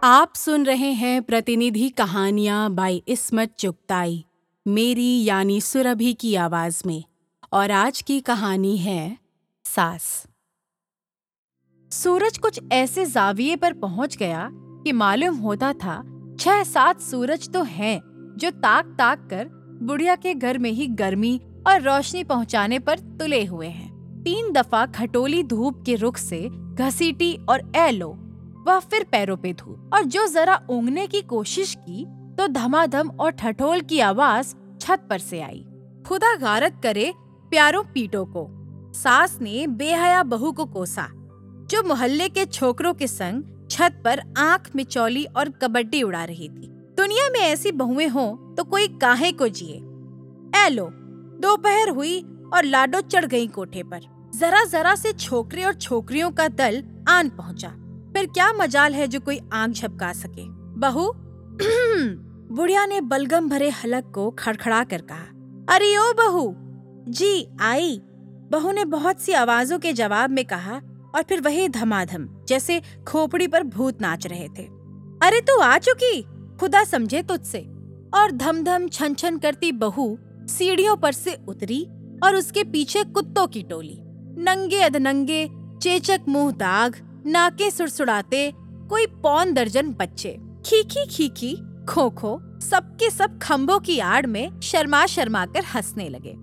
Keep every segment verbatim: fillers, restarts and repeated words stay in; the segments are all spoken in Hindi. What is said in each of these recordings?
आप सुन रहे हैं प्रतिनिधि कहानियां बाय इस्मत चुगताई, मेरी यानी सुरभि की आवाज में। और आज की कहानी है सास। सूरज कुछ ऐसे जाविये पर पहुंच गया कि मालूम होता था छह सात सूरज तो हैं जो ताक ताक कर बुढ़िया के घर में ही गर्मी और रोशनी पहुंचाने पर तुले हुए हैं। तीन दफा खटोली धूप के रुख से घसीटी और ए लो वह फिर पैरों पे धूप, और जो जरा ऊँघने की कोशिश की तो धमाधम और ठठोल की आवाज छत पर से आई। खुदा गारत करे प्यारों पीटों को। सास ने बेहया बहू को कोसा जो मोहल्ले के छोकरों के संग छत पर आंख मिचौली और कबड्डी उड़ा रही थी। दुनिया में ऐसी बहुएं हों तो कोई काहे को जिए। ए लो, दोपहर हुई और लाडो चढ़ गई कोठे पर। जरा जरा से छोकरे और छोकरियों का दल आन पहुंचा। फिर क्या मजाल है जो कोई आंख झपका सके। बहू बुढ़िया ने बलगम भरे हलक को खड़खड़ा कर कहा। अरे ओ बहू। जी आई, बहू ने बहुत सी आवाजों के जवाब में कहा, और फिर वही धमाधम जैसे खोपड़ी पर भूत नाच रहे थे। अरे तू आ चुकी, खुदा समझे तुझसे। और धम धम छन छन करती बहू सीढ़ियों पर से उतरी और उसके पीछे कुत्तों की टोली। नंगे अधनंगे, चेचक मुंह दाग, नाके सुड़सुड़ाते कोई पौन दर्जन बच्चे, खीखी खीखी खो खो, सबके सब खंभों की आड़ में शर्मा शर्मा कर हंसने लगे।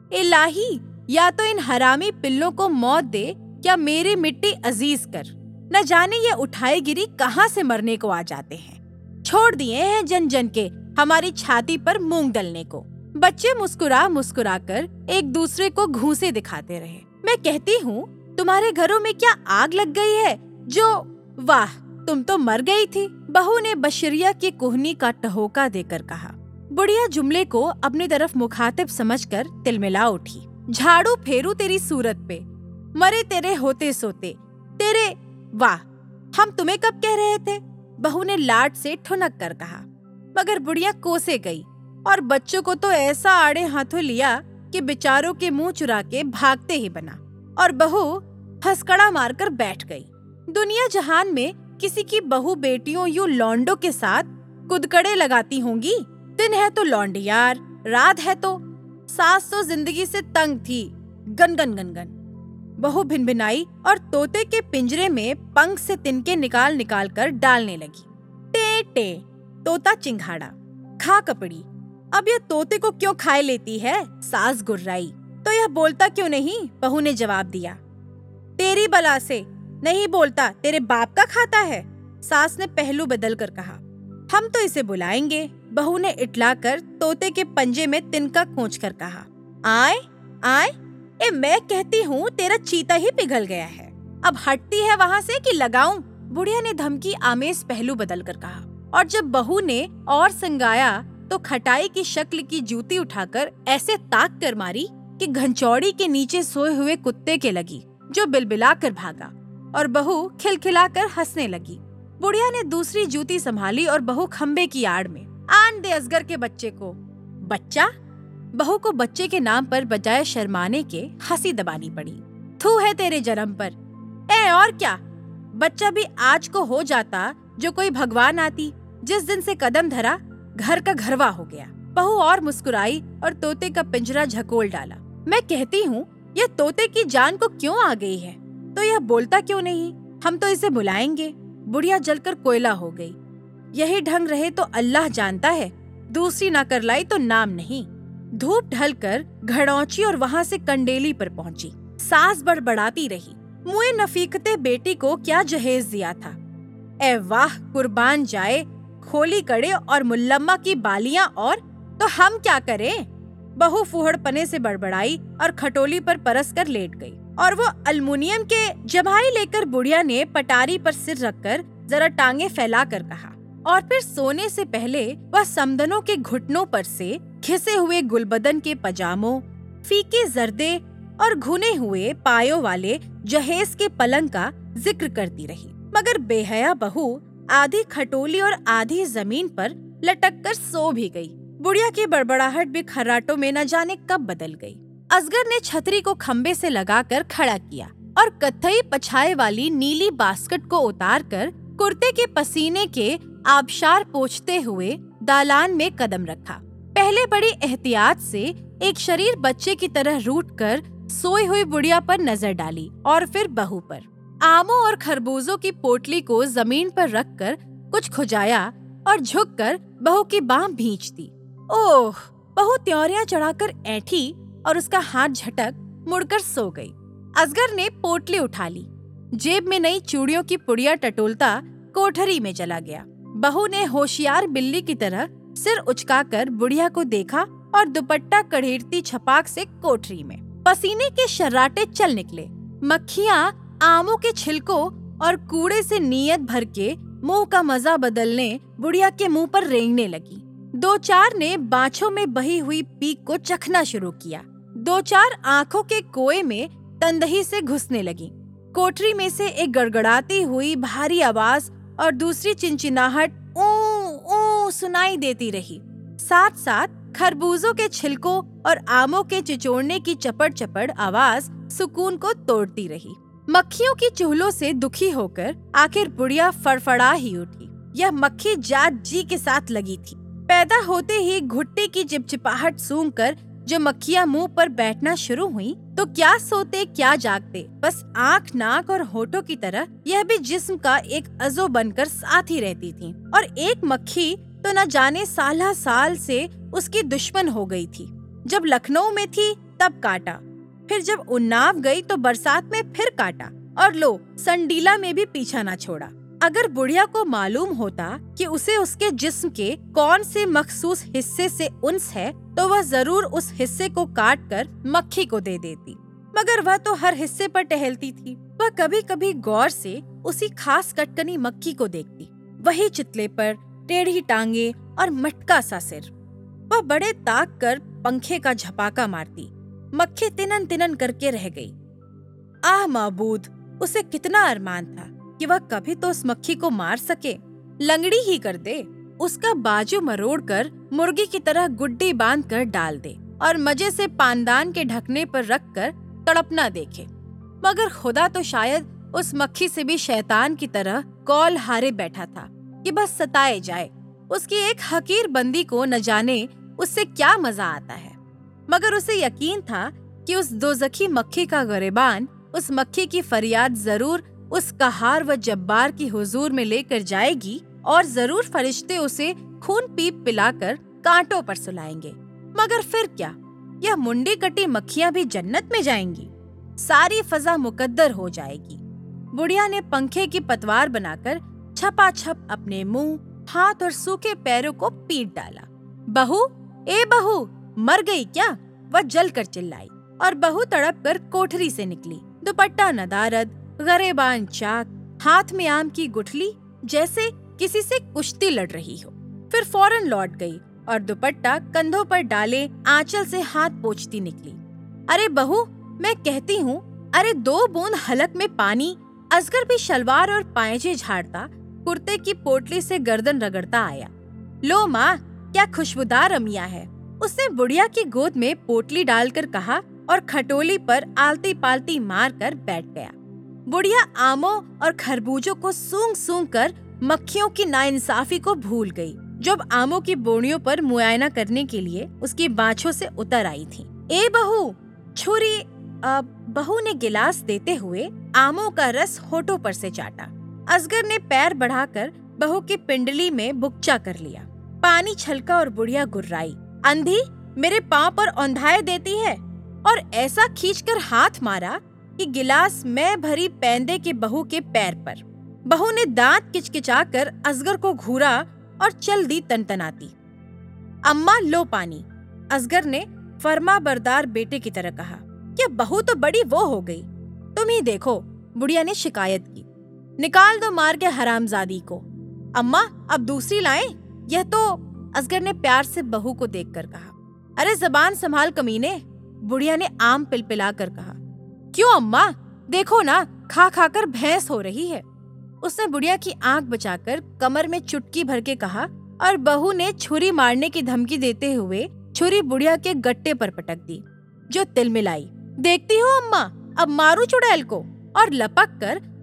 इलाही, या तो इन हरामी पिल्लों को मौत दे या मेरी मिट्टी अजीज कर। न जाने ये उठाए गिरी कहाँ से मरने को आ जाते हैं। छोड़ दिए हैं जन जन के हमारी छाती पर मूंग डलने को। बच्चे मुस्कुरा मुस्कुरा कर एक दूसरे को घूंसे दिखाते रहे। मैं कहती हूँ तुम्हारे घरों में क्या आग लग गई है जो, वाह तुम तो मर गई थी। बहू ने बशरिया की कुहनी का टहोका देकर कहा। बुढ़िया जुमले को अपनी तरफ मुखातिब समझकर तिलमिला उठी। झाड़ू फेरू तेरी सूरत पे, मरे तेरे होते सोते तेरे। वाह, हम तुम्हें कब कह रहे थे, बहू ने लाड से ठुनक कर कहा। मगर बुढ़िया कोसे गई और बच्चों को तो ऐसा आड़े हाथों लिया कि बेचारों के मुंह चुरा के भागते ही बना। और बहू हंसकड़ा मारकर बैठ गई। दुनिया जहान में किसी की बहू बेटियों यूं लौंडों के साथ कुदकड़े लगाती होंगी। दिन है तो लौंडियार, रात है तो। सास तो जिंदगी से तंग थी। गन गन गन गन बहू भिनभिनाई और तोते के पिंजरे में पंख से तिनके निकाल निकाल कर डालने लगी। टे टे, तोता चिंघाड़ा, खा कपड़ी। अब यह तोते को क्यों खाए लेती है, सास गुर्राई। तो यह बोलता क्यों नहीं, बहू ने जवाब दिया। तेरी बला से नहीं बोलता, तेरे बाप का खाता है, सास ने पहलू बदल कर कहा। हम तो इसे बुलाएंगे, बहू ने इटलाकर तोते के पंजे में तिनका खोंच कर कहा। आए आए, ए मैं कहती हूँ तेरा चीता ही पिघल गया है। अब हटती है वहाँ से कि लगाऊं, बुढ़िया ने धमकी आमेज पहलू बदल कर कहा। और जब बहू ने और संगाया तो खटाई की शक्ल की जूती उठाकर ऐसे ताक कर मारी कि घंचौड़ी के नीचे सोए हुए कुत्ते के लगी, जो बिलबिला कर भागा। और बहू खिलखिलाकर हंसने लगी। बुढ़िया ने दूसरी जूती संभाली और बहू खंबे की आड़ में। आन दे असगर के बच्चे को। बच्चा? बहू को बच्चे के नाम पर बजाय शर्माने के हंसी दबानी पड़ी। थू है तेरे जन्म पर। ए और क्या, बच्चा भी आज को हो जाता जो कोई भगवान आती। जिस दिन से कदम धरा घर का घरवा हो गया। बहू और मुस्कुराई और तोते का पिंजरा झकोल डाला। मैं कहती हूँ यह तोते की जान को क्यों आ गई है, तो यह बोलता क्यों नहीं। हम तो इसे बुलाएंगे। बुढ़िया जलकर कोयला हो गई। यही ढंग रहे तो अल्लाह जानता है, दूसरी ना कर लाई तो नाम नहीं। धूप ढलकर घड़ौची और वहाँ से कंडेली पर पहुँची। सास बड़बड़ाती रही। मुए नफीकते बेटी को क्या जहेज दिया था। ए वाह, कुर्बान जाए खोली कड़े और मुल्लम्मा की बालियां। और तो हम क्या करें, बहू फूहड़पने से बड़बड़ाई और खटोली पर परस कर लेट गई। और वो अल्मुनियम के जमाई लेकर बुढ़िया ने पटारी पर सिर रखकर जरा टांगे फैला कर कहा। और फिर सोने से पहले वह समदनों के घुटनों पर से घिसे हुए गुलबदन के पजामों, फीके जर्दे और घुने हुए पायों वाले जहेज के पलंग का जिक्र करती रही। मगर बेहया बहू आधी खटोली और आधी जमीन पर लटक कर सो भी गई। बुढ़िया की बड़बड़ाहट भी खर्राटों में न जाने कब बदल गई। असगर ने छतरी को खंबे से लगाकर खड़ा किया और कत्थई पछाए वाली नीली बास्केट को उतार कर कुर्ते के पसीने के आबशार पोंछते हुए दालान में कदम रखा। पहले बड़ी एहतियात से एक शरीर बच्चे की तरह रूठकर सोई हुई बुढ़िया पर नजर डाली और फिर बहू पर। आमों और खरबूजों की पोटली को जमीन पर रखकर कुछ खुजाया और झुककर बहू की बांह भींच दी। ओह! बहू त्योरियां चढ़ाकर ऐठी और उसका हाथ झटक मुड़कर सो गई। असगर ने पोटली उठा ली, जेब में नई चूड़ियों की पुड़िया टटोलता कोठरी में चला गया। बहू ने होशियार बिल्ली की तरह सिर उचकाकर बुढ़िया को देखा और दुपट्टा कढ़ेरती छपाक से कोठरी में। पसीने के शर्राटे चल निकले। मक्खियां आमों के छिलकों और कूड़े से नियत भर के मुंह का मजा बदलने बुढ़िया के मुंह पर रेंगने लगी। दो चार ने बाछों में बही हुई पीक को चखना शुरू किया। दो चार आंखों के कोए में तंदही से घुसने लगी। कोठरी में से एक गड़गड़ाती हुई भारी आवाज और दूसरी चिंचिनाहट ऊ ऊ सुनाई देती रही। साथ साथ खरबूजों के छिलकों और आमों के चिचोड़ने की चपड़ चपड़ आवाज सुकून को तोड़ती रही। मक्खियों की चूल्हों से दुखी होकर आखिर बुढ़िया फड़फड़ा ही उठी। यह मक्खी जात जी के साथ लगी थी। पैदा होते ही घुट्टी की चिपचिपाहट सूंघकर जो मक्खियां मुंह पर बैठना शुरू हुई तो क्या सोते क्या जागते, बस आंख नाक और होठों की तरह यह भी जिस्म का एक अज़ो बनकर साथ ही रहती थी। और एक मक्खी तो न जाने साला साल से उसकी दुश्मन हो गई थी। जब लखनऊ में थी तब काटा, फिर जब उन्नाव गई तो बरसात में फिर काटा और लो संडीला में भी पीछा न छोड़ा। अगर बुढ़िया को मालूम होता कि उसे उसके जिस्म के कौन से मखसूस हिस्से से उन्स है तो वह जरूर उस हिस्से को काट कर मक्खी को दे देती, मगर वह तो हर हिस्से पर टहलती थी। वह कभी कभी गौर से उसी खास कटकनी मक्खी को देखती, वही चितले पर टेढ़ी टांगे और मटका सा सिर। वह बड़े ताक कर पंखे का झपाका मारती। मक्खी तिनन तिनन करके रह गई। आह माबूद, उसे कितना अरमान था कि वह कभी तो उस मक्खी को मार सके, लंगड़ी ही कर दे, उसका बाजू मरोड़ कर मुर्गी की तरह गुड्डी बांध कर डाल दे और मजे से पानदान के ढकने पर रख कर तड़पना देखे। मगर खुदा तो शायद उस मक्खी से भी शैतान की तरह कौल हारे बैठा था कि बस सताए जाए। उसकी एक हकीर बंदी को न जाने उससे क्या मजा आता है, मगर उसे यकीन था कि उस दोज़खी मक्खी का गिरबान उस मक्खी की फरियाद जरूर उस कहार व जब्बार की हुजूर में लेकर जाएगी और जरूर फरिश्ते उसे खून पीप पिलाकर कांटों पर सुलाएंगे। मगर फिर क्या, यह मुंडी कटी मक्खियां भी जन्नत में जाएंगी? सारी फजा मुकद्दर हो जाएगी। बुढ़िया ने पंखे की पतवार बनाकर छपाछप अपने मुंह, हाथ और सूखे पैरों को पीट डाला। बहू, ए बहू, मर गई क्या? वह जलकर चिल्लाई और बहू तड़प कर कोठरी से निकली। दुपट्टा नदारद, गरेबान चाक, हाथ में आम की गुठली, जैसे किसी से कुश्ती लड़ रही हो। फिर फौरन लौट गई और दुपट्टा कंधों पर डाले आंचल से हाथ पोंछती निकली। अरे बहू, मैं कहती हूँ, अरे दो बूंद हलक में पानी। असगर भी शलवार और पायजे झाड़ता कुर्ते की पोटली से गर्दन रगड़ता आया। लो माँ, क्या खुशबूदार अमिया है, उसने बुढ़िया की गोद में पोटली डालकर कहा और खटोली पर आलती पालती मार कर बैठ गया। बुढ़िया आमों और खरबूजों को सूंघ सूंघ कर मक्खियों की नाइंसाफी को भूल गई, जब आमों की बोनियों पर मुआयना करने के लिए उसकी बाँछों से उतर आई थी। ए बहू, छुरी। अब बहू ने गिलास देते हुए आमों का रस होठों पर से चाटा। असगर ने पैर बढ़ाकर बहू की पिंडली में बुकचा कर लिया। पानी छलका और बुढ़िया गुर्राई। अंधी, मेरे पाँव पर औंधाए देती है, और ऐसा खींचकर हाथ मारा कि गिलास में भरी पैंदे के बहू के पैर पर। बहू ने दांत किचकिचाकर असगर को घूरा और चल दी तनतनाती। अम्मा लो पानी, असगर ने फर्मा बरदार बेटे की तरह कहा। क्या बहू तो बड़ी वो हो गई, तुम ही देखो, बुढ़िया ने शिकायत की। निकाल दो मार के हरामजादी को। अम्मा, अब दूसरी लाएं? यह तो, असगर ने प्यार से बहू को देखकर कहा। अरे जबान संभाल कमीने, बुढ़िया ने आम पिलपिला कर कहा। क्यों अम्मा, देखो ना, खा खा कर भैंस हो रही है, उसने बुढ़िया की आंख बचाकर कमर में चुटकी भर के कहा, और बहू ने छुरी मारने की धमकी देते हुए छुरी बुढ़िया के गट्टे पर पटक दी, जो तिलमिलाई। देखती हो अम्मा, अब मारू चुड़ैल को, और लपक कर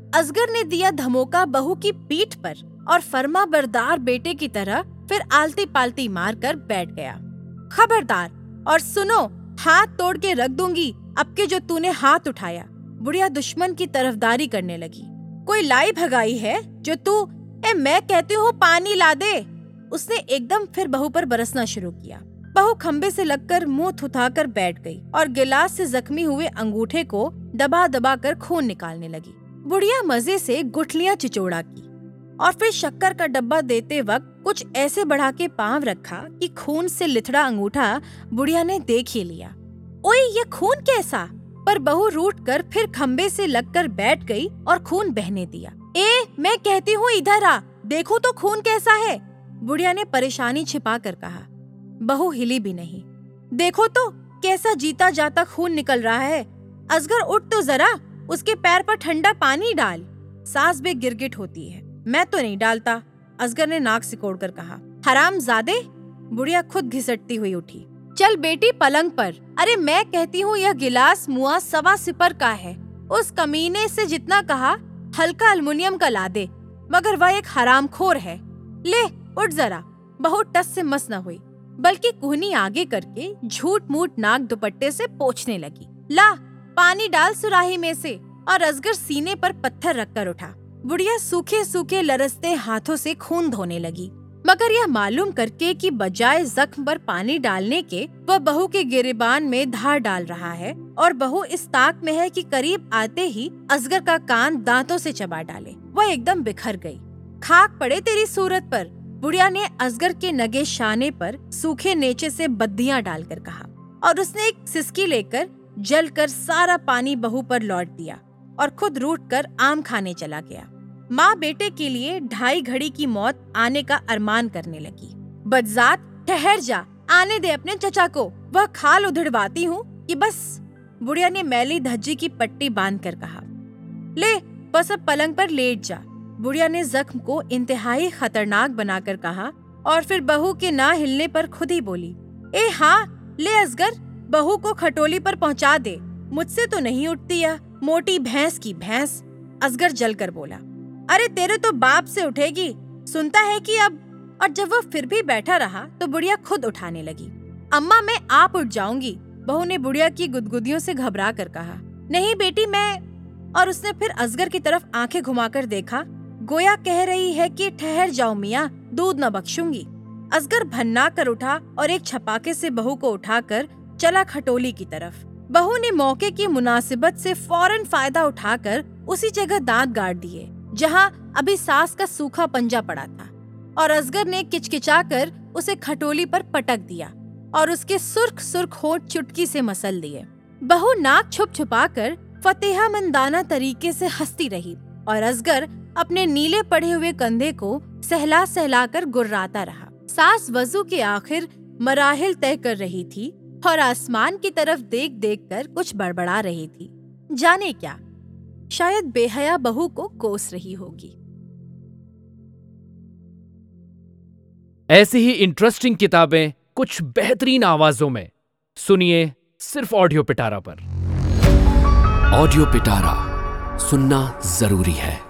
असगर ने दिया धमोका बहू की पीठ पर और फर्मा बरदार बेटे की तरह फिर आलती पालती मारकर बैठ गया। खबरदार, और सुनो, हाथ तोड़ के रख दूंगी अब के जो तूने हाथ उठाया। बुढ़िया दुश्मन की तरफदारी करने लगी। कोई लाई भगाई है जो तू? ए मैं कहती हूँ पानी ला दे। उसने एकदम फिर बहू पर बरसना शुरू किया। बहू खंबे से लगकर मुंह थुथाकर बैठ गई और गिलास से जख्मी हुए अंगूठे को दबा दबा कर खून निकालने लगी। बुढ़िया मजे से गुठलियां चिचोड़ा की और फिर शक्कर का डब्बा देते वक्त कुछ ऐसे बढ़ा के पांव रखा कि खून से लिथड़ा अंगूठा बुढ़िया ने देख ही लिया। ओए ये खून कैसा? पर बहू रूठ कर फिर खंबे से लगकर बैठ गई और खून बहने दिया। ए मैं कहती हूँ इधर आ, देखो तो खून कैसा है। बुढ़िया ने परेशानी छिपा कर कहा। बहू हिली भी नहीं। देखो तो कैसा जीता जाता खून निकल रहा है। असगर उठ तो जरा, उसके पैर पर ठंडा पानी डाल। सास भी गिरगिट होती है। मैं तो नहीं डालता, असगर ने नाक सिकोड़कर कहा। हरामजादे। बुढ़िया खुद घिसटती हुई उठी। चल बेटी पलंग पर। अरे मैं कहती हूँ यह गिलास मुआ सवा सिपर का है। उस कमीने से जितना कहा हल्का अल्मुनियम का ला दे, मगर वह एक हरामखोर है। ले उठ जरा। बहू टस से मस न हुई, बल्कि कुहनी आगे करके झूठ मूठ नाक दुपट्टे से पोंछने लगी। ला पानी डाल सुराही में से। और असगर सीने पर पत्थर रखकर उठा। बुढ़िया सूखे सूखे लरसते हाथों से खून धोने लगी, मगर यह मालूम करके कि बजाय जख्म पर पानी डालने के वह बहू के गिरेबान में धार डाल रहा है और बहू इस ताक में है कि करीब आते ही असगर का कान दांतों से चबा डाले। वह एकदम बिखर गई। खाक पड़े तेरी सूरत पर। बुढ़िया ने असगर के नगे शाने पर सूखे नेचे से बद्दियां डालकर कहा और उसने एक सिसकी लेकर जलकर सारा पानी बहू पर लौट दिया और खुद रूठ कर आम खाने चला गया। माँ बेटे के लिए ढाई घड़ी की मौत आने का अरमान करने लगी। बदजात, ठहर जा, आने दे अपने चचा को, वह खाल उधड़वाती हूँ कि बस। बुढ़िया ने मैली धज्जी की पट्टी बांध कर कहा। ले बस अब पलंग पर लेट जा। बुढ़िया ने जख्म को इंतहाई खतरनाक बनाकर कहा और फिर बहू के ना हिलने पर खुद ही बोली। ए हाँ, ले असगर, बहू को खटोली पर पहुँचा दे। मुझसे तो नहीं उठती यह मोटी भैंस की भैंस। असगर जलकर बोला। अरे तेरे तो बाप से उठेगी, सुनता है कि अब। और जब वह फिर भी बैठा रहा तो बुढ़िया खुद उठाने लगी। अम्मा मैं आप उठ जाऊंगी, बहू ने बुढ़िया की गुदगुदियों से घबरा कर कहा। नहीं बेटी मैं। और उसने फिर असगर की तरफ आंखें घुमाकर देखा, गोया कह रही है कि ठहर जाओ मियाँ, दूध न बख्शूंगी। असगर भन्ना कर उठा और एक छपाके से बहू को उठाकर चला खटोली की तरफ। बहू ने मौके की मुनासिबत से फौरन फायदा उठाकर उसी जगह दांत गाड़ दिए जहां अभी सास का सूखा पंजा पड़ा था और असगर ने किचकिचाकर उसे खटोली पर पटक दिया और उसके सुर्ख सुर्ख होंठ चुटकी से मसल दिए। बहू नाक छुप छुपाकर फतेहामंदाना तरीके से हंसती रही और असगर अपने नीले पड़े हुए कंधे को सहला सहलाकर गुर्राता रहा। सास वजू के आखिर मराहिल तय कर रही थी और आसमान की तरफ देख देख कर कुछ बड़बड़ा रही थी। जाने क्या, शायद बेहया बहू को कोस रही होगी। ऐसी ही इंटरेस्टिंग किताबें कुछ बेहतरीन आवाजों में सुनिए सिर्फ ऑडियो पिटारा पर। ऑडियो पिटारा सुनना जरूरी है।